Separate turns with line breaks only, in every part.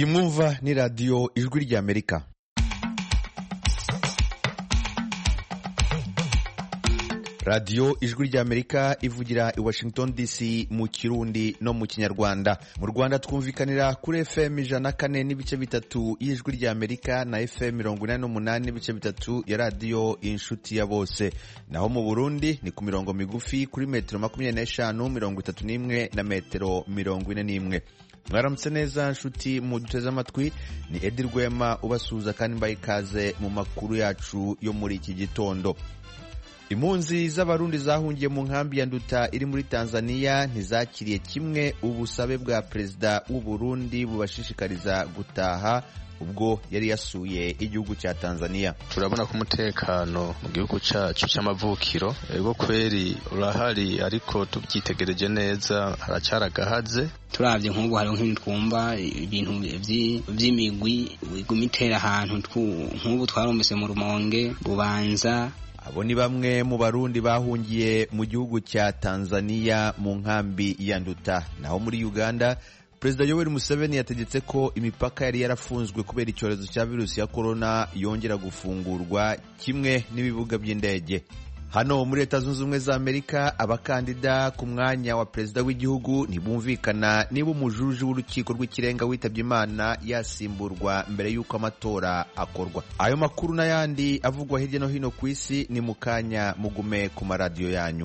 iyi mwumva ni radiyo ijwi ry'Amerika. radiyo ijwi ry'Amerika ivugira i Washington DC mu Kirundi no mu Kinyarwanda. Mu Rwanda twumvikanira kuri FM 104.3 y'ijwi ry'Amerika na FM 88.3 ya radiyo Inshuti ya Bose. Naho mu Burundi ni ku mirongo migufi kuri metero 25, 31 na metero 41. Mwaramutse neza nshuti muduteze amatwi, ni Edi Rwema ubasuhuza kandi mbaye ikaze mu makuru yacu yo muri iki gitondo. Impunzi z'abarundi zahungiye mu nkambi ya Nduta iri muri Tanzania ntizakiriye kimwe ubusabe bwa perezida w'u Burundi bubashishikariza gutaha ubwo yari yasuye igihugu cya Tanzania.
Turabona ko umutekano mu gihugu cyacu cy'amavukiro ego kweri urahari, ariko tubyitegereje neza haracaragahaze.
Turavye nk'ubu hari nk'ibintu twumva ibintu vy'imigwi igumitera ahantu nk'ubu twarumvise mu Rumonge, Bubanza.
Abo ni bamwe mu Barundi bahungiye mu gihugu cya Tanzania mu nkambi ya Nduta. Naho muri Uganda, Perezida Yoweri Museveni yategetse ko imipaka yari yarafunzwe kubera icyorezo cya virusi ya corona yongera gufungurwa kimwe n'ibibuga by'indege. Hano muri Leta Zunze Ubumwe za Amerika, abakandida ku mwanya wa perezida w'igihugu ntibumvikana niba umujuji w'urukiko rw'ikirenga witabye Imana yasimburwa mbere y'uko amatora akorwa. Ayo makuru n'ayandi avugwa hirya no hino ku isi ni mu kanya, mugume ku maradiyo yanyu.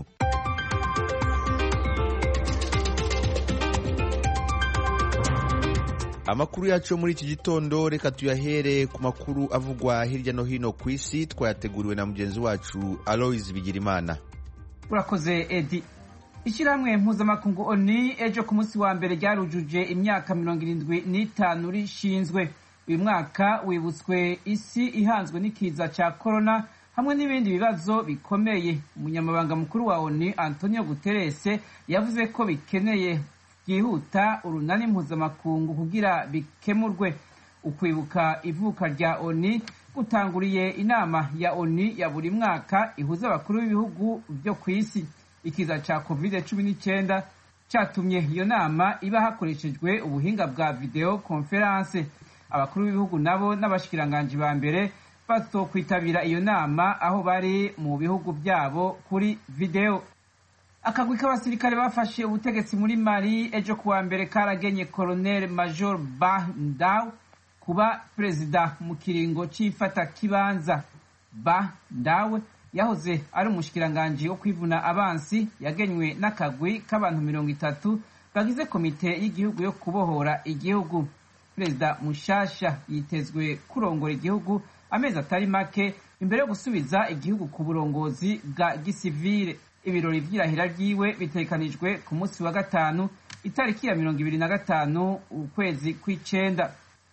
Amakuru yacu muri iki gitondo reka tuyahere ku makuru avugwa hirya no hino ku isi, twayateguriwe na mugenzi wacu Aloys Bigirimana.
Urakoze Edi. Ishyirahamwe mpuzamakungu ONU ejo ku munsi wa mbere ryarujuje imyaka 75 rishinzwe. Uyu mwaka wibutswe isi ihanzwe n'ikiza cya corona hamwe n'ibindi bibazo bikomeye. Umunyamabanga mukuru wa ONU Antonio Guterres yavuze ko bikeneye yihuta urunani mpuzamakungu kugira bikemurwe. Ukwibuka ivuka rya ONU gutanguriye inama ya ONU ya buri mwaka ihuza abakuru b'ibihugu byo ku isi. Ikiza ca COVID-19 cyatumye iyo nama iba hakoreshejwe ubuhinga bwa video conference. Abakuru b'ibihugu nabo n'abashikiranganje ba mbere bazokwitabira iyo nama aho bari mu bihugu byabo kuri video. Akagwi k'abasirikare bafashe ubutegetsi muri Mali ejo kuwa mbere karagenye Colonel Major Bah Ndaw kuba perezida mu kiringo c'ifata kibanza. Bah Ndaw yahoze ari umushikiranganje wo kwivuna abansi, yagenywe n'akagwi k'abantu 30 bagize komite y'igihugu yo kubohora igihugu. Perezida mushasha yitezwe kurongora igihugu amezi atari make imbere yo gusubiza igihugu ku burongozi bwa gisivile. Ibirori vy'irahira ryiwe bitekanijwe ku munsi wa gatanu itariki ya 25 ukwezi kw'icenda.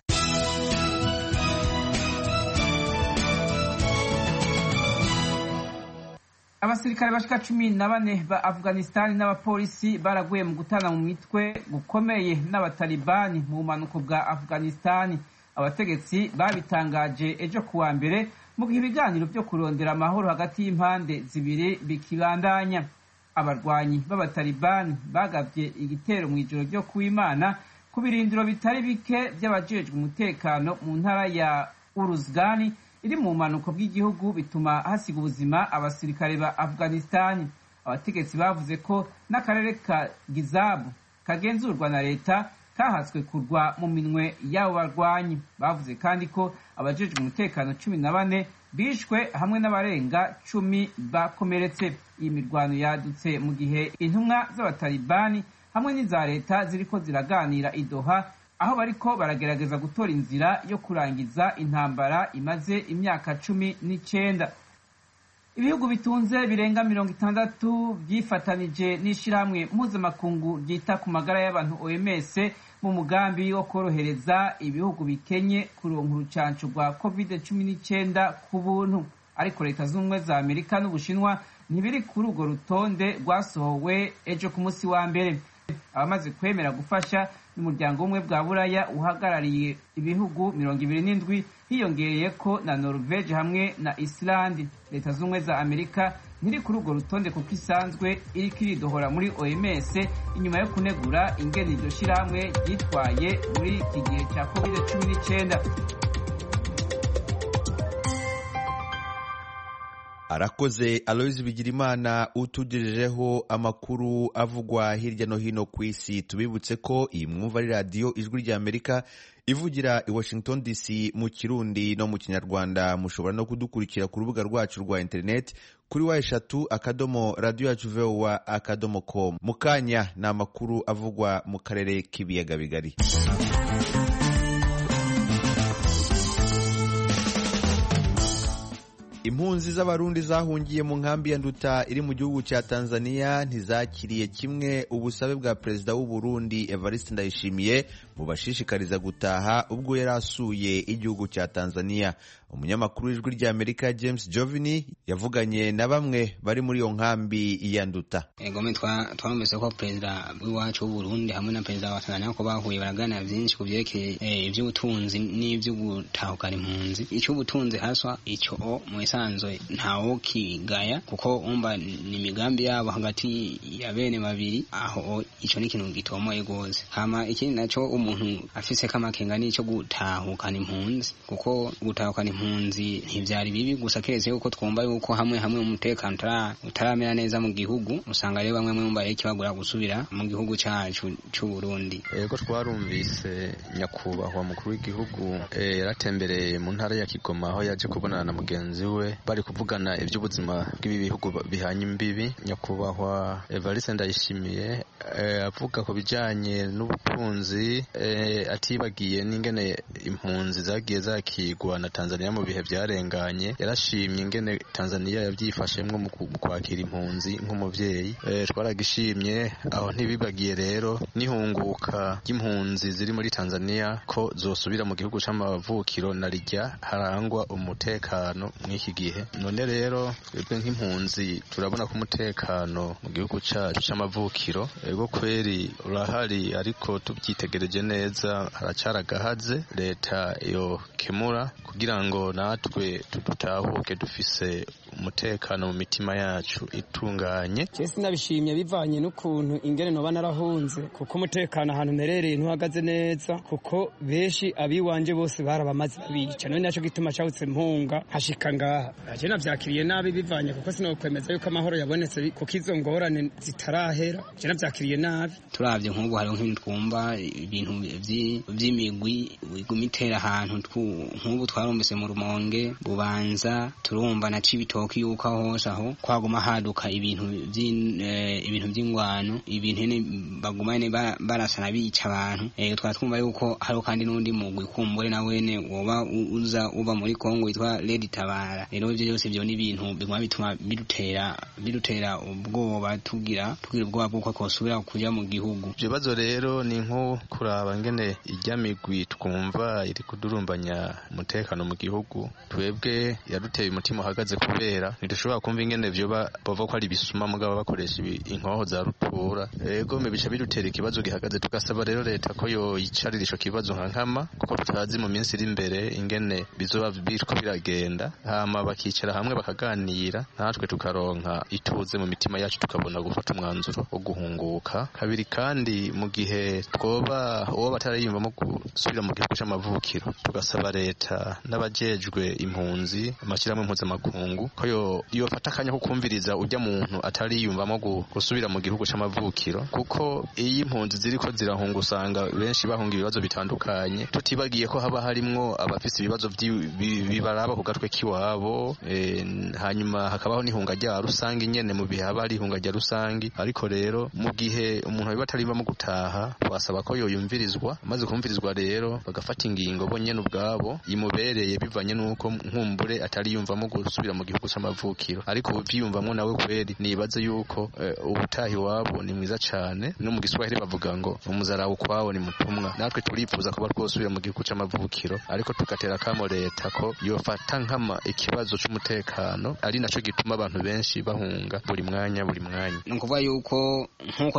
Abasirikare bashika 14 ba Afghanistan n'abapolisi baraguye mu gutana mu mitwe gukomeye n'abatalibani mu manuko bwa Afghanistan. Abategetsi babitangaje ejo kuwa mbere mu gihe ibiganiro byo kurondera amahoro hagati y'impande zibiri bikibandanya. Abarwanyi b'abatalibani bagavye igitero mu ijoro ryo kuw'Imana ku birindiro bitari bike by'abajejwe umutekano mu ntara ya Uruzgani iri mu manuko bw'igihugu, bituma hasiga ubuzima abasirikare ba Afghanistan. Abategetsi bavuze ko n'akarere ka Gizabu kagenzurwa na leta kahatswe kurwa mu minwe y'abo barwanyi. Bavuze kandi ko abajejwe umutekano 14 bishwe hamwe n'abarenga 10 bakomeretse. Iyi mirwano yadutse mu gihe intumwa z'abatalibani hamwe n'iza leta ziriko ziraganira i Doha, aho bariko baragerageza gutora inzira yo kurangiza intambara imaze imyaka 19. Ibihugu bitunze birenga 60 byifatanije n'ishirahamwe mpuzamakungu ryita ku magara y'abantu OMS mu mugambi wo korohereza ibihugu bikenye kuronka urucanco rwa COVID-19 ku buntu. Ariko Leta Zunze za Amerika n'Ubushinwa ntibiri kuri urwo rutonde rwasohowe ejo ku munsi wa mbere. Abamaze kwemera gufasha n'umuryango w'ubumwe bwa buraya uhagarariye ibihugu 27 hiyongereye ko na Norvege hamwe na Islande. Leta z'ubumwe za Amerika ntiri kuri urwo rutonde kuko isanzwe iriko iridohora muri OMS inyuma yo kunegura ingene iryo shirahamwe ryitwaye muri iki gihe cya COVID-19.
Arakoze Aloys Bigirimana utugejejeho amakuru avugwa hirya no hino ku isi. Tubibutse ko iyi mwumva ari radio Ijwi rya Amerika ivugira i Washington DC mu Kirundi no mu Kinyarwanda. Mushobora no kudukurikira ku rubuga rwacu rwa internet kuri wa3.radio@voa.com. Mukanya na amakuru avugwa mu karere k'ibiyaga bigari. Impunzi z'abarundi zahungiye mu nkambi ya Nduta iri mu gihugu cya Tanzania ntizakiriye kimwe ubusabe bwa perezida w'u Burundi Evariste Ndayishimiye mu bashishikariza gutaha ubwo yari asuye igihugu cya Tanzania. Umunyamakuru w'Ijwi rya Amerika James Jovini yavuganye na bamwe bari muri iyo nkambi ya Nduta.
Egome twamvise ko perezida w'iwacu w'u Burundi hamwe na perezida wa Tanzania ko bahuye baraganira byinshi ku byerekeye iby'ubutunzi n'ibyo gutahukana impunzi. Icy'ubutunzi haswa icyo mu isanzwe ntawo kigaya kuko umba ni imigambi yabo hagati ya bene babiri, aho icyo ni ikintu gitomoye gose. Hama ikindi naco umuntu afise kamakenga n'icyo gutahukana impunzi, kuko gutahukana impunzi ntivyari bibi gusa keretse yuko twumva yuko hamwe umutekano utaramera neza mu gihugu, usanga rero bamwe mwumva ikibagura gusubira mu gihugu cyacu cy'u Burundi.
Yego twarumvise nyakubahwa mukuru w'igihugu yaratembereye mu ntara ya Kigoma aho yaje kubonana na mugenzi we bari kuvugana iby'ubuzima bw'ibi bihugu bihanye imbibi. Nyakubahwa Evariste Ndayishimiye avuga ku bijanye n'ubutunzi, atibagiye n'ingene impunzi zagiye zakigwa na Tanzania mu bihe byarenganye. Yarashimye ingene Tanzania yavyifashemwo mu kwakira impunzi nk'umuvyeyi. Twaragishimye aho ntibibagiye rero n'ihunguka ry'impunzi ziri muri Tanzania ko zosubira mu gihugu c'amavukiro na rijya harangwa umutekano mw'iki gihe. None rero twebwe nk'impunzi turabona ko umutekano mu gihugu cyacu c'amavukiro ego kweri urahari, ariko tubyitegereje neza haracaragahaze. Leta yo kemura kugira ngo natwe tudutahuke dufise umutekano mu mitima yacu itunganye.
Cese nabishimye bivanye n'ukuntu ingene noba narahunze, kuko umutekano ahantu merereye ntuhagaze neza, kuko benshi abiwanje bose barabamaze babica. None naco gituma cawutse mpunga hashika ngaha. Aje navyakiriye nabi bivanye kuko sinokwemeza yuko amahoro yabonetse kuko izo ngorane zitarahera. Je navyakiriye nabi.
Turavye nk'ubu hariho nk'ibintu twumva ibintu vy'imigwi wigumitera ahantu nk'ubu twarumvise mu Rumonge, Bubanza, turumva na Cibitoke yuko hose aho kwaguma haduka ibintu by'ingwano, ibintu bagumane barasana bica abantu. Twatwumva yuko hariho kandi n'undi mugwi kumbure na wene woba uba muri Kongo witwa Red Tabara. Rero ivyo byose byo ni ibintu biguma bituma bidutera ubwoba, tugira ubwoba bw'uko kosubira kuja mu gihugu.
Ibibazo rero ni nko kuraba ngene ijya migwi twumva iri kudurumbanya umutekano mu gihugu. Twebwe yaduteye umutima uhagaze kubera ntidushobora kumva ingene vyo bava ko ari bisuma mugabo bakoresha inkoho za rutura. Ego bica bidutera ikibazo gihagaze. Tugasaba rero leta ko yo yicarira ico kibazo nka nkama, kuko tutazi mu minsi iri imbere ingene bizoba biriko biragenda, hama bakicara hamwe bakaganira, natwe tukaronka ituze mu mitima yacu, tukabona gufata umwanzuro wo guhunguka. Kabiri kandi mu gihe twoba uwo batarayimvamo gusubira mu gihugu c'amavukiro, tugasaba leta n'abajejwe impunzi, amashyirahamwe mpuzamakungu ko yofata akanya ko kumviriza ujya muntu atariyumvamo gusubira mu gihugu c'amavukiro, kuko iyo impunzi ziriko zirahunga usanga benshi bahunga ibibazo bitandukanye, tutibagiye ko haba harimwo abafise ibibazo bibaraba ku gatwe kiwabo. Hanyuma hakabaho n'ihunga rya rusangi nyene mu bihe haba ari ihunga rya rusangi. Ariko rero mu gihe umuntu biba atarivamo gutaha, twasaba ko yoyumvirizwa, maze kumvirizwa rero bagafata ingingo bo nyene ubwabo imubereye bivanye nuko nkumbure atari yumvamo gusubira mu gihugu c'amavukiro ariko vyiyumvamo nawe kweri nibaze yuko ubutahi wabo ni mwiza cane no mu Giswahili bavuga ngo umuzara ukwawo ni mutumwa natwe turifuza kuba twosubira mu gihugu c'amavukiro ariko tugatera kamo leta ko yofata nkama ikibazo c'umutekano ari naco gituma abantu benshi bahunga buri mwanya
nukuvuga yuko nkuko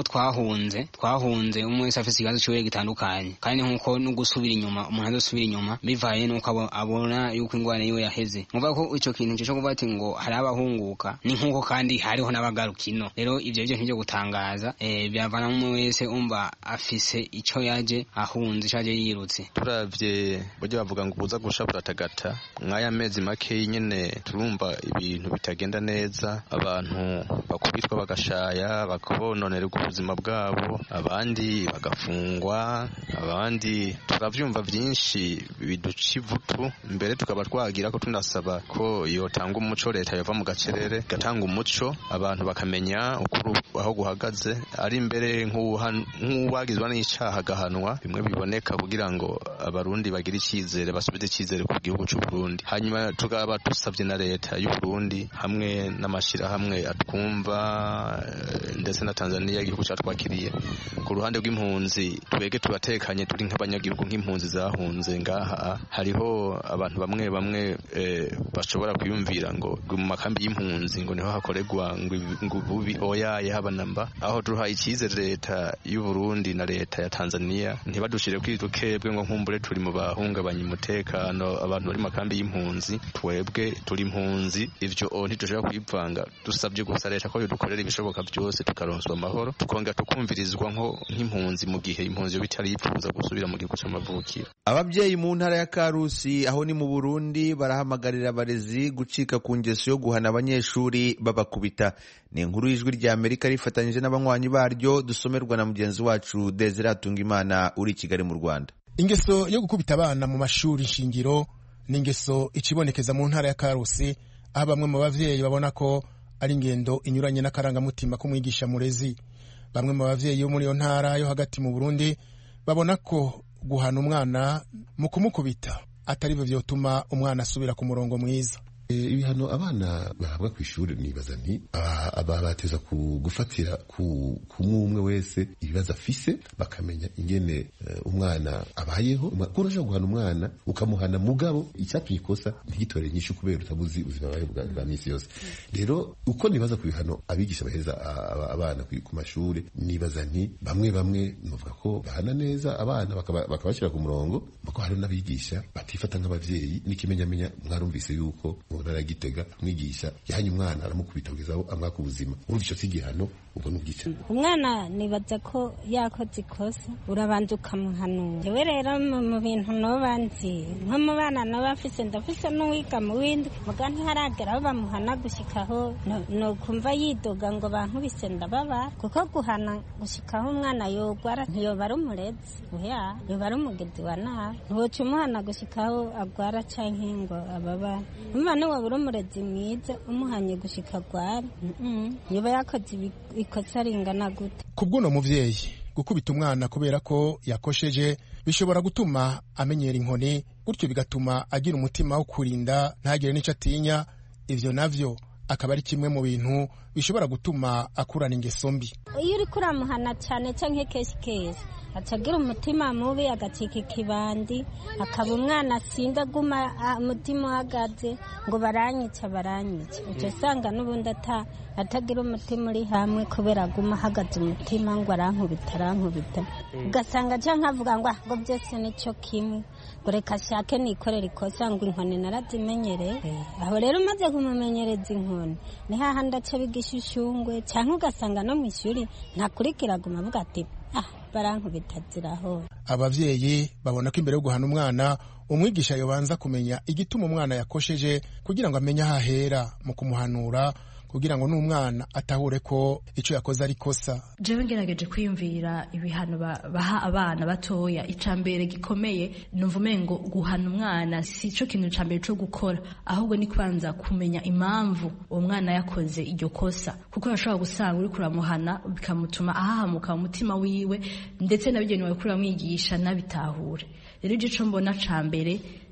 twahunze umwe wese afise ikibazo ciwe gitandukanye kandi nkuko no gusubira inyuma umuntu azosubira inyuma bivaye nuko abona yuko ingwane yiwe yaheze nkuvuga ko ico kintu cyo kuvuga ati ngo hari abahunguka ni nkuko kandi hariho n'abagarukino rero ivyo ntibyo gutangaza byavana umwe wese umva afise ico yaje ahunze caje yirutse
turavye buryo bavuga ngo buza gusha buratagata mwaya mezi make nyene turumva ibintu bitagenda neza abantu bakubitwa bagashaya bakabononera ubuzima bwabo abandi bagafungwa abandi turavyumva vyinshi biduca ivutu mbere tukaba twagira ko tunasaba ko yotanga umuco leta yava mu gacerere gatanga umuco abantu bakamenya ukuri aho guhagaze ari mbere nk'uwagizwa n'icaha gahanwa bimwe biboneka kugira ngo abarundi bagire icizere basubize icizere ku gihugu c'u Burundi hanyuma tukaba dusavye na leta y'u Burundi hamwe n'amashirahamwe atwumva ndetse na Tanzania igihugu cyatwakiriye ku ruhande rw'impunzi twege turatekanye turi nk'abanyagihugu nk'impunzi zahunze ngaha hariho abantu bamwe bashobora kuyumvira ngo mu makambi y'impunzi ngo niho hakoregwa ngo bubi oyaye habanamba aho turuha icizere leta y'u Burundi na leta ya Tanzania ntibadushire kwidukebwe ngo nkumbure turi mu bahungabanya umutekano abantu bari makambi y'impunzi twebwe turi impunzi ivyo ntitushobora kwivanga dusabye gusa leta ko yodukorera ibishoboka byose tukaronswa amahoro tukongera tukumvirizwa nk'impunzi mu gihe impunzi yo bitari yifuza gusubira mu gihugu c'amavukiro.
Ababyeyi mu ntara ya Karusi aho ni mu Burundi barahamagarira abarezi gucika ku ngeso yo guhana abanyeshuri babakubita. Ni inkuru y'Ijwi rya Amerika rifatanyije n'abanywanyi baryo dusomerwa na mugenzi wacu Desire Atungimana uri i Kigali mu Rwanda.
Ingeso yo gukubita abana mu mashuri shingiro ni ingeso ikibonekeza mu ntara ya Karusi aho bamwe mu bavyeyi babona ko ari ingendo inyuranye n'akarangamutima k'umwigisha murezi. Bamwe mu bavyeyi bo muri iyo ntara yo hagati mu Burundi babona ko guhana umwana mu kumukubita atari byo vyotuma umwana asubira ku murongo mwiza.
Ibihano abana bahabwa ku ishuri nibaza nti abateza gufatira ku umwe wese ibibazo afise bakamenya ingene umwana abayeho kurasha guhana umwana ukamuhana mugabo icyatumye ikosa ntigitore nyinshi kubera utabuzi ubuzima bwawe bwa misi yose. Rero uko nibaza ku bihano abigisha baheza abana ku mashuri nibaza nti bamwe nuvuga ko bahana neza abana bakabashyira ku murongo bako hari n'abigisha batifata nk'abavyeyi n'ikimenyamenya mwarumvise yuko Gitega mwigisha yahanye umwana aramukubita kugeza aho amwaka ubuzima urumva ico sigihano ubwo n'ubwica
umwana nibaza ko yakoze ikosa urabanza ukamuhanura. Jewe rero mu bintu nobanzi nko mu bana no bafise ndafise n'uwiga mu windi muga ntiharagera aho bamuhana gushikaho no kumva yidoga ngo bankubise ndababa kuko guhana gushikaho umwana yogwara ntiyobara umurezi oya yobara umugezi wa nabi ntiwoca umuhana gushikaho agwara canke ngo ababa umwana wabura umurezi mwiza umuhanye gushika gwari yoba yakoze ikosa ringana gute.
Kubw'uno muvyeyi gukubita umwana kubera ko yakosheje bishobora gutuma amenyera inkoni gutyo bigatuma agira umutima wo kurinda ntagire n'ico atinya. Ivyo navyo akaba ari kimwe mu bintu bishobora gutuma akurana ingeso mbi.
Iyo uri kuramuhana cyane canke keshi atagira umutima mubi agacika ikibandi akaba umwana asinda guma umutima uhagaze ngo baranyica uco sanga n'ubundi atagira umutima uri hamwe kubera guma ahagaze umutima ngo arankubita ugasanga canke avuga ngo byose nico kimwe ngo reka shake nikorera ikosa ngo inkoni narazimenyereye. Aho rero umaze kumumenyereza inkoni ni hahandi aca bigishushungwe canke ugasanga no mw'ishuri ntakurikira guma avuga ati barankubita ziraho.
Abavyeyi babona ko imbere yo guhana umwana umwigisha yobanza kumenya igituma umwana yakosheje kugira ngo amenye ahahera mu kumuhanura kugira ngo n'umwana atahure ko ico yakoze ari kosa.
Jewe ngerageje kwiyumvira ibihano baha abana batoya icambere gikomeye numva umengo guhana umwana si cyo kintu cambere cyo gukora ahubwo ni kwanza kumenya impamvu uwo mwana yakoze iryo kosa kuko yashobora gusanga uri kuramuhana bikamutuma ahahamuka umutima wiwe ndetse nabigenewe kuramwigisha nabitahure. Rero ico mbona cambere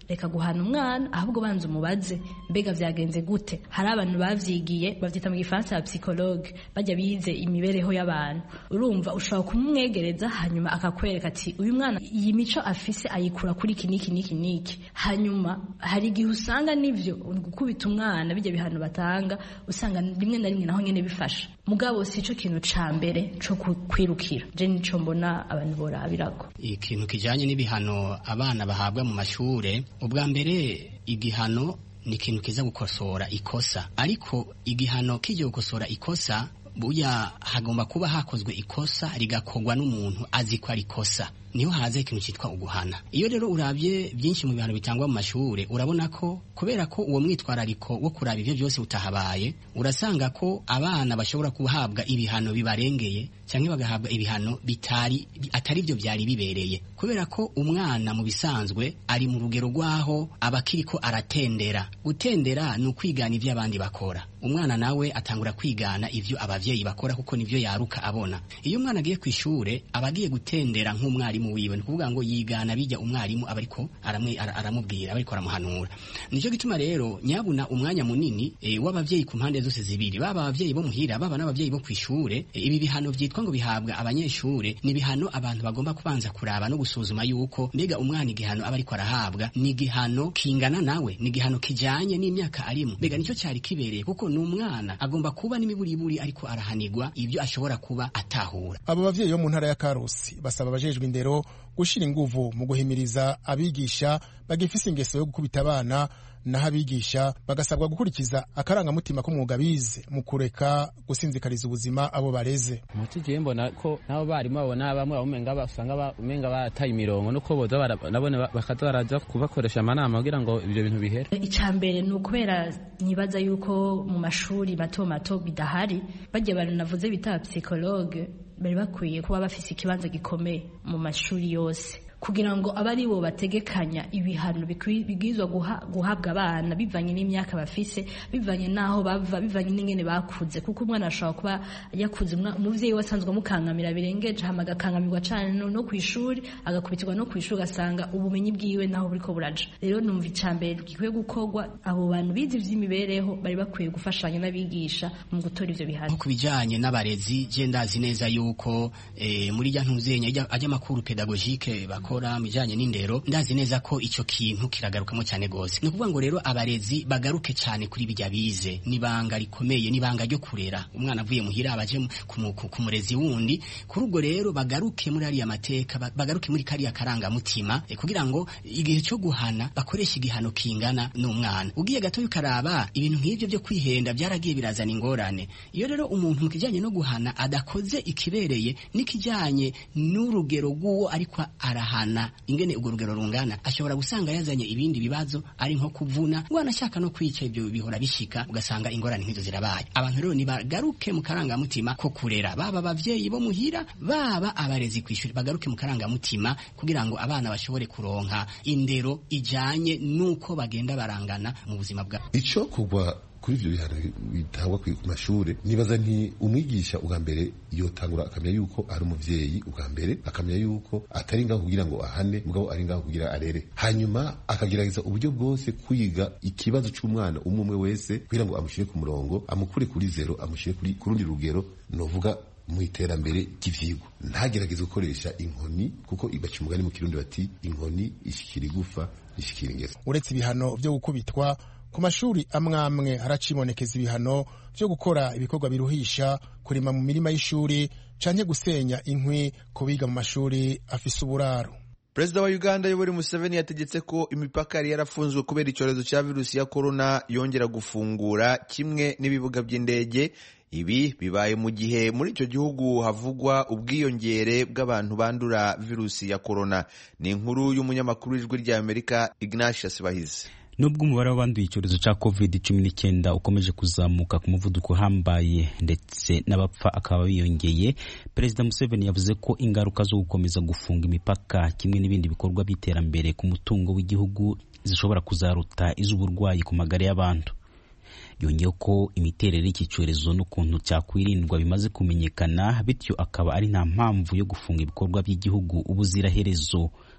reka guhana umwana ahubwo banza umubaze mbega vyagenze gute. Hari abantu bavyigiye bavyita mu gifaransa ya psychologue bajya bize imibereho y'abantu. Urumva ushobora kumwegereza hanyuma akakwereka ati uyu mwana iyi mico afise ayikura kuri niki. Hanyuma hari igihe usanga nivyo gukubita umwana bijya bihano batanga usanga rimwe na rimwe naho nyene bifasha, mugabo sico kintu ca mbere co kwirukira. Je nico mbona abantu borabirako.
Ikintu kijanye n'ibihano abana bahabwa mu mashure, ubwa mbere igihano ni ikintu kiza gukosora ikosa, ariko igihano kije gukosora ikosa buya hagomba kuba hakozwe ikosa rigakorwa n'umuntu azi ko ari ikosa, niho haza ikintu cyitwa uguhana. Iyo rero urabye byinshi mu bihano bitangwa mu mashure urabona ko kubera ko uwo mwitwarariko wo kuraba ivyo byose utahabaye, urasanga ko abana bashobora kuhabwa ibihano bibarengeye cyangwa bagahabwa ibihano atari byo byari bibereye, kubera ko umwana mu bisanzwe ari mu rugero rwaho abakiriko aratendera. Gutendera ni ukwigana ivyo abandi bakora. Umwana nawe atangura kwigana ivyo abavyeyi bakora kuko nivyo yaruka abona. Iyo umwana agiye kwishure abagiye gutendera nk'umwarimu wiwe, ni kuvuga ngo yigana bijya umwarimu abariko aramubwira, abariko aramuhanura. Nico gituma rero nyabuna umwanya munini w'abavyeyi ku mpande zose zibiri, baba abavyeyi bo muhira baba n'abavyeyi bo kwishure, ibi bihano vyitwa ngo bihabwa abanyeshure ni bihano abantu bagomba kubanza kuraba no gusuzuma yuko mbega umwana igihano abariko arahabwa ni igihano kingana nawe, ni igihano kijanye n'imyaka arimo, mbega nicyo cyari kibereye, kuko n'umwana agomba kuba n'imiburiburi ariko arahanirwa ibyo ashobora kuba atahura.
Abo bavyeyi bo mu ntara ya Karusi basaba abajejwe indero gushira inguvu mu guhimiriza abigisha bagifise ingeso yo gukubita abana, naho abigisha bagasabwa gukurikiza akarangamutima k'umwuga bize mu kureka gusinzikariza ubuzima abo bareze.
Mutije mbona ko nabo barimo babona bamwe umenga basanga umenga bataye imirongo nuko boza nabone bakaza baraza kubakoresha amanama kugira ngo ibyo bintu bihere.
Icambere ni ukubera nibaza yuko mu mashuri mato bidahari bajye baranavuze bita psychologue bari bakwiye kuba bafise ikibanza gikomeye mu mashuri yose kugira ngo abari bo bategekanya ibihano bigizwe guhabwa abana bivanye n'imyaka bafise, bivanye naho bava, bivanye n'ingene bakuze, kuko umwana ashobora kuba yakuze umuvyeyi wasanzwe mukangamira birengeje hama gakangamirwa cyane no kwishuri agakubitirwa no kwishuri gasanga ubumenyi bwiwe naho buriko buraja. Rero numva icambere gikwiye gukorwa abo bantu bize ivy'imibereho bari bakwiye gufashanya n'abigisha mu gutora ivyo bihano.
Kubijanye n'abarezi je ndazi neza yuko muri rya ntuzenya ajya makuru pedagogique mujanye n'indero, ndazi neza ko ico kintu kiragarukamo cyane gose. Ni kuvuga ngo rero abarezi bagaruke cyane kuri bijya bize, nibanga rikomeye, nibanga ryo kurera umwana avuye muhira abaje ku murezi wundi. Kuri ubwo rero bagaruke muri ari amateka, bagaruke muri kari akaranga mutima kugira ngo igihe cyo guhana bakoresha igihano kingana n'umwana. Ugiye gato yukaraba ibintu nk'ivyo byo kwihenda byaragiye birazana ingorane. Iyo rero umuntu mu kijanye no guhana adakoze ikibereye nikijanye n'urugero rw'uwo ariko arahana ingene urwo rugero rungana, ashobora gusanga yazanye ibindi bibazo ari nko kuvuna ngo anashaka no kwica. Ibyo bihora bishika ugasanga ingorane nk'izo zirabaye. Abantu rero nibagaruke mu karangamutima ko kurera, baba abavyeyi bo muhira baba abarezi kwishuri, bagaruke mu karangamutima kugira ngo abana bashobore kuronka indero ijanye nuko bagenda barangana mu buzima bwabo.
Ico kugwa kuri ivyo bihano bitangwa ku mashure, nibaza nti umwigisha ubwa mbere yotangura akamenya yuko ari umuvyeyi, ubwa mbere akamenya yuko atari ngaho kugira ngo ahane, mugabo ari ngaho kugira arere, hanyuma akagerageza uburyo bwose kwiga ikibazo c'umwana umwe wese kugira ngo amushire ku murongo, amukure kuri zero amushire ku rundi rugero, novuga mu iterambere ry'ivyigwa. Ntagerageze gukoresha inkoni, kuko ibaca umugani mu Kirundi bati inkoni ishikira igufa ishikira ingeso.
Uretse ibihano vyo gukubitwa, ku mashuri amwe haracibonekeza ibihano vyo gukora ibikorwa biruhisha, kurima mu mirima y'ishuri canke gusenya inkwi ku biga mu mashuri afise uburaro.
Perezida wa Uganda Yoweri Museveni yategetse ko imipaka yari yarafunzwe kubera icyorezo cya virusi ya corona yongera gufungura kimwe n'ibibuga by'indege. Ibi bibaye mu gihe muri icyo gihugu havugwa ubwiyongere bw'abantu bandura virusi ya corona. Ni inkuru y'umunyamakuru w'ijwi rya Amerika Ignatius Bahizi.
Nubwo umubare w'abanduye icyorezo cya COVID-19 ukomeje kuzamuka ku muvuduko uhambaye ndetse n'abapfa akaba biyongeye, Perezida Museveni yavuze ko ingaruka zo gukomeza gufunga imipaka kimwe n'ibindi bikorwa by'iterambere ku mutungo w'igihugu zishobora kuzaruta iz'uburwayi ku magara y'abantu. Yongeyeho ko imiterere y'iki cyorezo n'ukuntu cyakwirindwa bimaze kumenyekana, bityo akaba ari nta mpamvu yo gufunga ibikorwa by'igihugu ubuziraherezo.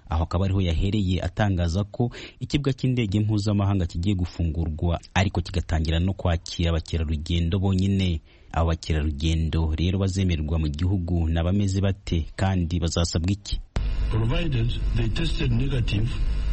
aho akaba ariho yahereye atangaza ko ikibuga cy'indege mpuzamahanga kigiye gufungurwa ariko kigatangira no kwakira abakerarugendo bonyine. Abo bakerarugendo rero bazemererwa mu gihugu n'abameze bate kandi bazasabwa iki?
Provided they tested negative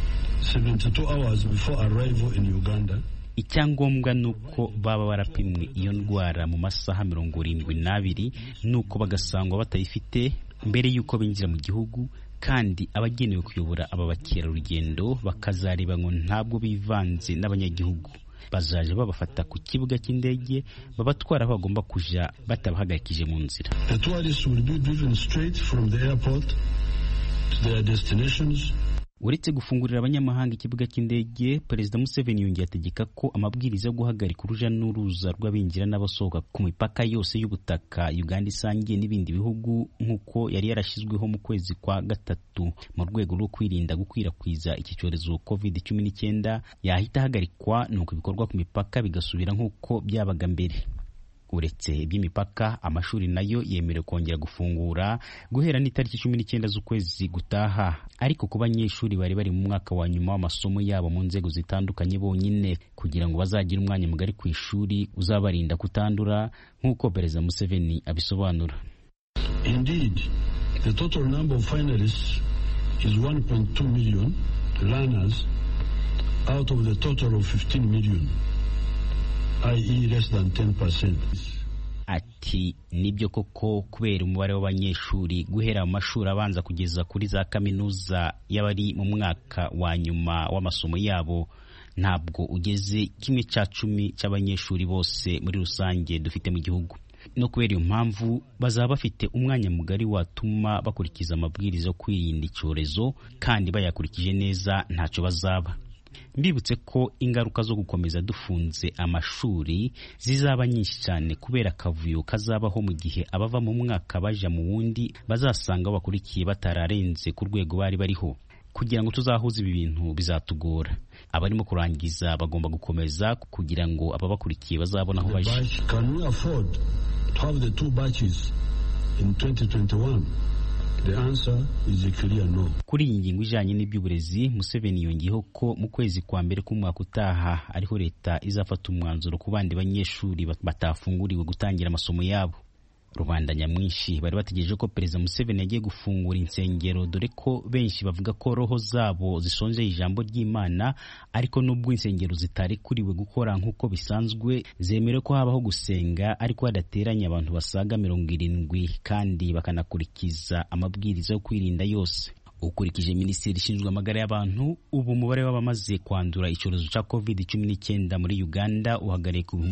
72 hours before arrival in Uganda.
Icyangombwa nuko baba barapimwe iyo ndwara mu masaha 72 nuko bagasangwa batayifite mbere yuko binjira mu gihugu, kandi abagenewe kuyobora aba bakerarugendo bakazareba ngo ntabwo bivanze n'abanyagihugu. Bazaje babafata ku kibuga cy'indege babatwara aho bagomba kuja batabahagarikije mu nzira.
The tourists will be driven straight from the airport to their destinations.
Uretse gufungurira abanyamahanga ikibuga cy'indege, Perezida Museveni yongeye ategeka ko amabwiriza yo guhagarika uruja n'uruza rw'abinjira n'abasohoka ku mipaka yose y'ubutaka Uganda isangiye n'ibindi bihugu nk'uko yari yarashyizweho mu kwezi kwa gatatu mu rwego rwo kwirinda gukwirakwiza iki cyorezo COVID-19 yahita ahagarikwa, nuko ibikorwa ku mipaka bigasubira nk'uko byabaga mbere. Uretse iby'imipaka, amashuri nayo yemerewe kongera gufungura guhera n'itariki 19 z'ukwezi gutaha, ariko ku banyeshuri bari bari mu mwaka wa nyuma w'amasomo yabo mu nzego zitandukanye bonyine, kugira ngo bazagire umwanya mugari ku ishuri uzabarinda kutandura nk'uko Perezida Museveni abisobanura.
Indeed, the total number of finalists is 1.2 million learners out of the total of 15 million. i.e. less than 10%.
Ati nibyo koko kubera umubare w'abanyeshuri guhera mu mashuri abanza kugeza kuri za kaminuza y'abari mu mwaka wa nyuma w'amasomo yabo ntabwo ugeze 1/10 cy'abanyeshuri bose muri rusange dufite mu gihugu. No kubera iyo mpamvu bazaba bafite umwanya mugari watuma bakurikiza amabwiriza yo kwirinda icyorezo, kandi bayakurikije neza ntacyo bazaba. Mbibutse ko ingaruka zo gukomeza dufunze amashuri zizaba nyinshi cyane kubera akavuyo kazabaho mu gihe abava mu mwaka baja mu wundi bazasanga bakurikiye batararenze ku rwego bari bariho. Kugira ngo tuzahuze ibi bintu bizatugora. Abarimo kurangiza bagomba gukomeza kugira ngo ababakurikiye bazabona aho baje.
Can we afford to have the two batches in 2021? The answer is a clear no.
Kuri iyi ngingo ijanye n'iby'uburezi, Museveni yongeyeho ko mu kwezi kwa mbere k'umwaka utaha ariho leta izafata umwanzuro ku bandi banyeshuri batafunguriwe gutangira amasomo yabo. Rubanda nyamwinshi bari bategereje ko Perezida Museveni yagiye gufungura insengero, dore ko benshi bavuga ko roho zabo zisonje ijambo ry'Imana, ariko nubwo insengero zitari kuriwe gukora nk'uko bisanzwe, zemerewe ko habaho gusenga ariko hadateranya abantu basaga 70 kandi bakanakurikiza amabwiriza yo kwirinda yose. Ukurikije Minisiteri ishinzwe amagara y'abantu, ubu umubare w'abamaze kwandura icyorezo cya COVID-19 muri Uganda uhagariye ku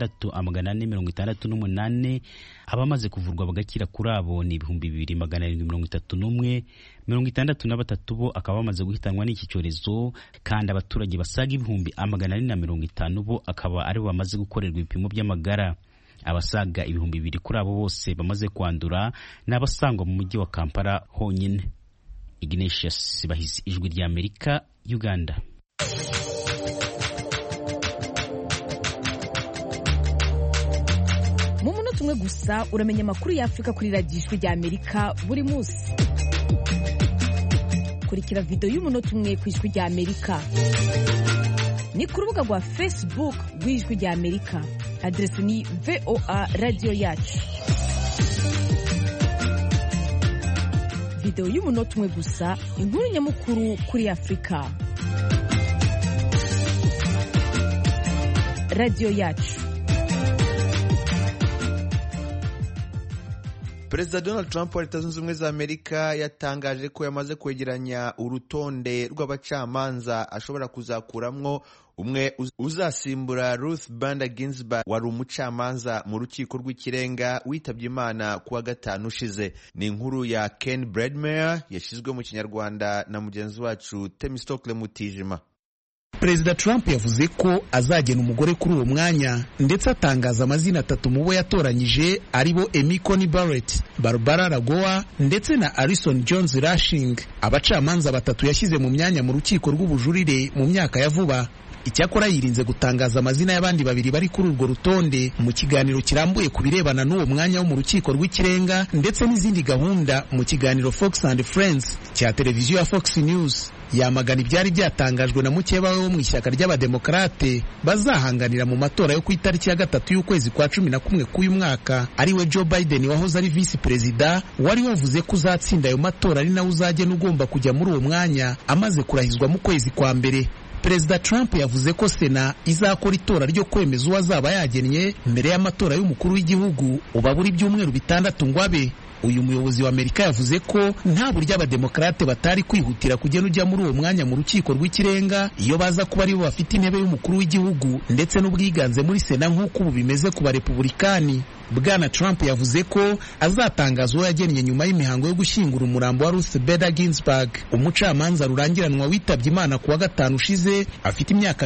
6,468, abamaze kuvurwa bagakira kuri abo ni 2,731, 63 bo akaba bamaze guhitanwa n'iki cyorezo, kandi abaturage basaga 450 bo akaba ari bamaze gukorerwa ibipimo by'amagara. Abasaga 2,000 kuri abo bose bamaze kwandura n'abasangwa mu mujyi wa Kampala honyine. Ignatius Bahizi, Ijwi ry'Amerika, Uganda.
Mu munota umwe gusa uramenya amakuru y'Afrika kuri radiyo Ijwi ry'Amerika buri munsi. Kurikira video y'umunota umwe ku Ijwi ry'Amerika. Ni ku rubuga rwa Facebook rw'Ijwi ry'Amerika. Adresi ni VOA Radio Yacu. Video y'umunota umwe gusa, inkuru nyamukuru kuri Afrika. Radio Yacu.
Perezida Donald Trump wa Leta Zunze Ubumwe za Amerika yatangaje ko yamaze kwegeranya urutonde rw'abacamanza ashobora kuzakuramwo umwe uzasimbura Ruth Bader Ginsburg wari umucamanza mu rukiko rw'ikirenga witabye Imana kuwa gatanu ushize. Ni inkuru ya Ken Bredmeyer yashizwe mu Kinyarwanda na mugenzi wacu Temistokle Mutijima.
Perezida Trump yavuze ko azagena umugore kuri uwo mwanya, ndetse atangaza amazina 3 mu bo yatoranyije aribo Amy Coney Barrett, Barbara Lagoa ndetse na Alison Jones Rushing, abacamanza 3 yashyize mu myanya mu rukiko rw'ubujurire mu myaka ya vuba. Icyakora yirinze gutangaza amazina y'abandi babiri bari kuri urwo rutonde mu kiganiro kirambuye ku birebana n'uwo mwanya wo mu rukiko rw'ikirenga ndetse n'izindi gahunda mu kiganiro Fox and Friends cya televiziyo ya Fox News. Yamagana ibyari byatangajwe na mukeba we wo mu ishyaka ry'abademokarate bazahanganira mu matora yo ku itariki ya 3 y'ukwezi kwa 11 k'uyu mwaka, ari we Joe Biden wahoze ari visi perezida, wari wavuze ko uzatsinda ayo matora ari nawe uzagena ugomba kujya muri uwo mwanya amaze kurahizwa mu kwezi kwa mbere. Perezida Trump yavuze ko Sena izakora itora ryo kwemeza uwazaba yagennye mbere y'amatora y'umukuru w'igihugu ubabura ibyumweru 6 ngo abe. Uyu muyobozi wa Amerika yavuze ko nta buryo abademokarate batari kwihutira kugena ujya muri uwo mwanya mu rukiko rw'ikirenga iyo baza kuba aribo bafite intebe y'umukuru w'igihugu ndetse n'ubwiganze muri Sena nk'uko ubu bimeze ku barepublikani. Bwana Trump yavuze ko azatangaza uwo yagennye nyuma y'imihango yo gushyingura umurambo wa Ruth Bader Ginsburg, umucamanza rurangiranwa witabye Imana kuwa 5 ushize afite imyaka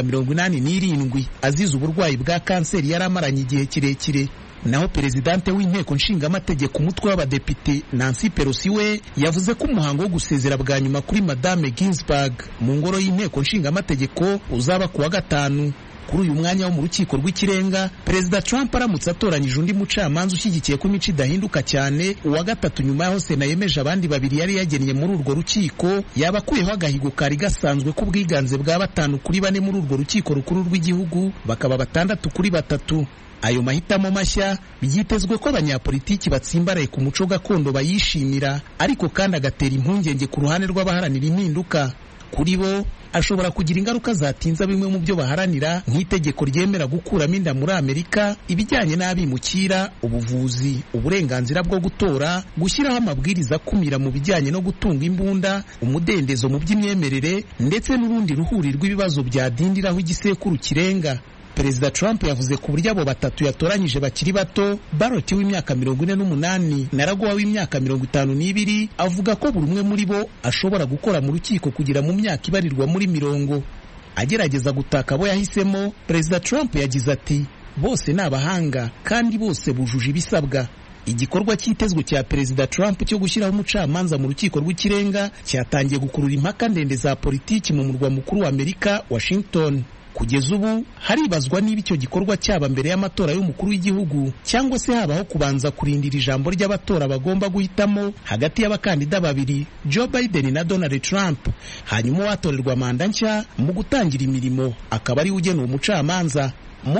87 azize uburwayi bwa kanseri yari amaranye igihe kirekire. Naho perezidante w'inteko nshingamategeko umutwe w'abadepite Nancy Pelosi we yavuze ko umuhango wo gusezera bwa nyuma kuri Madame Ginsburg mu ngoro y'inteko nshingamategeko uzaba kuwa 5. Kuri uyu mwanya wo mu rukiko rw'ikirenga, Perezida Trump aramutse atoranyije undi mucamanza ushyigikiye ko imico idahinduka cyane, uwa 3 nyuma yaho Sena yemeje abandi babiri yari yagennye muri urwo rukiko, yaba akuyeho agahigo kari gasanzwe ko ubwiganze bwa 5 kuri 4 muri urwo rukiko rukuru rw'igihugu bakaba 6 kuri 3. Ayo mahitamo mashya byitezwe ko abanyapolitiki batsimbaraye ku muco gakondo bayishimira, ariko kandi agatera impungenge ku ruhande rw'abaharanira impinduka. Kuri bo ashobora kugira ingaruka zatinza bimwe mu byo baharanira nk'itegeko ryemera gukuramo inda muri Amerika, ibijyanye n'abimukira, ubuvuzi, uburenganzira bwo gutora, gushyiraho amabwiriza akumira mu bijyanye no gutunga imbunda, umudendezo mu by'imyemerere ndetse n'urundi ruhuri rw'ibibazo byadindiraho igisekuru kirenga. Perezida Trump yavuze ku buryo abo 3 yatoranyije bakiri bato, Barrett w'imyaka 48 na Ragowa w'imyaka 52, avuga ko buri umwe muri bo ashobora gukora mu rukiko kugira mu myaka ibarirwa muri 40. Agerageza gutaka abo yahisemo, Perezida Trump yagize ati bose ni abahanga kandi bose bujuje ibisabwa. Igikorwa cyitezwe cya Perezida Trump cyo gushyiraho umucamanza mu rukiko rw'ikirenga cyatangiye gukurura impaka ndende za politiki mu murwa mukuru wa Amerika, Washington. Kugeza ubu haribazwa niba icyo gikorwa cyaba mbere y'amatora y'umukuru w'igihugu cyangwa se habaho kubanza kurindira ijambo ry'abatora bagomba guhitamo hagati y'abakandida babiri, Joe Biden na Donald Trump, hanyuma watorerwa manda nshya mu gutangira imirimo akaba ari ugena umucamanza. Mu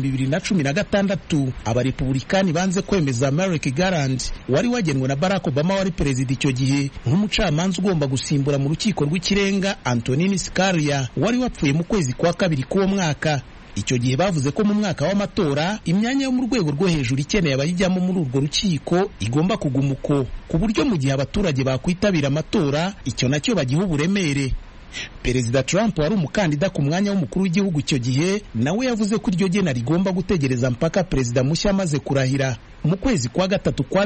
2016 abarepublikani banze kwemeza Merrick Garland wari wagenwe na Barack Obama wari perezida icyo gihe nk'umucamanza ugomba gusimbura mu rukiko rw'ikirenga Antonin Scalia wari wapfuye mu kwezi kwa 2 k'uwo mwaka. Icyo gihe bavuze ko mu mwaka w'amatora imyanya yo mu rwego rwo hejuru ikeneye abayijyamo muri urwo rukiko igomba kuguma uko, ku buryo mu gihe abaturage bakwitabira amatora icyo nacyo bagiha uburemere. Perezida Trump wari umukandida ku mwanya w'umukuru w'igihugu icyo gihe nawe yavuze ko iryo gena rigomba gutegereza mpaka perezida mushya amaze kurahira. Mu kwezi kwa 3 kwa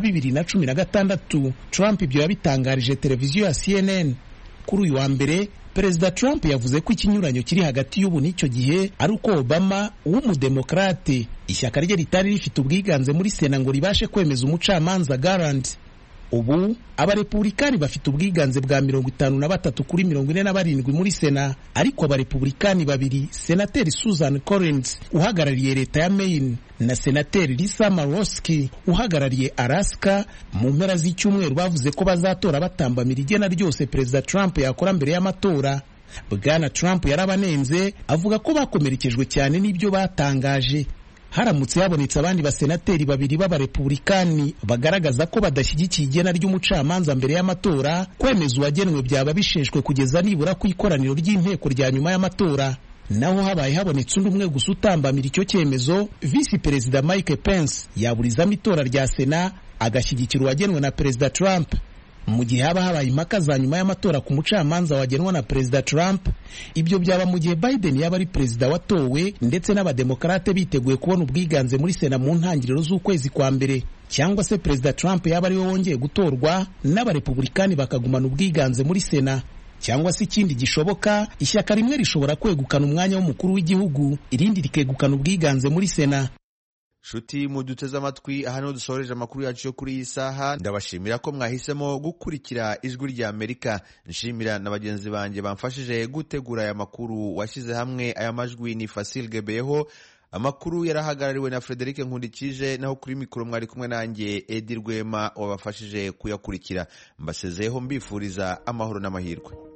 2016 Trump ibyo yabitangarije televiziyo ya CNN. Kuri uyu wa mbere Perezida Trump yavuze ko ikinyuranyo kiri hagati y'ubu n'icyo gihe ari uko Obama w'umudemokrate ishyaka rye ritari rifite ubwiganze muri Sena ngo ribashe kwemeza umucamanza Garland. Ubu abarepublikani bafite ubwiganze bwa 53 kuri 47 muri Sena, ariko abarepublikani babiri, Senateri Susan Collins uhagarariye leta ya Maine na Senateri Lisa Murkowski uhagarariye Alaska, mu mpera z'icyumweru bavuze ko bazatora batambamira igena ryose Perezida Trump yakora mbere y'amatora. Bwana Trump yarabanenze avuga ko bakomerekejwe cyane n'ibyo batangaje. Haramutse habonetse abandi basenateri babiri b'abarepublikani bagaragaza ko badashyigikiye igena ry'umucamanza mbere y'amatora, kwemeza uwagenwe byaba bisheshwe kugeza nibura ku ikoraniro ry'inteko rya nyuma y'amatora. Naho habaye habonetse undi umwe gusa utambamira icyo cyemezo, Visi Perezida Mike Pence yaburizamo itora rya Sena agashyigikira uwagenwe na Perezida Trump. Mu gihe haba habaye impaka za nyuma y'amatora ku mucamanza wagenwa na Perezida Trump, ibyo byaba mu gihe Biden yaba ari perezida watowe ndetse n'abademokarate biteguye kubona ubwiganze muri Sena mu ntangiriro z'ukwezi kwa mbere, cyangwa se Perezida Trump yaba ari we wongeye gutorwa n'abarepublikani bakagumana ubwiganze muri Sena. Cyangwa se ikindi gishoboka, ishyaka rimwe rishobora kwegukana umwanya w'umukuru w'igihugu, irindi rikegukana ubwiganze muri Sena.
Shuti muduteze amatwi, aha niho dusoreje amakuru yacu yo kuri iyi saha. Ndabashimira ko mwahisemo gukurikira Ijwi rya Amerika. Nshimira na bagenzi banjye bamfashije gutegura aya makuru. Washyize hamwe aya majwi ni Fasil Gebeho. Amakuru yarahagarariwe na Frederic Nkundikije, naho kuri mikoro mwari kumwe nanjye Edi Rwema wabafashije kuyakurikira. Mbasezeho mbifuriza amahoro n'amahirwe.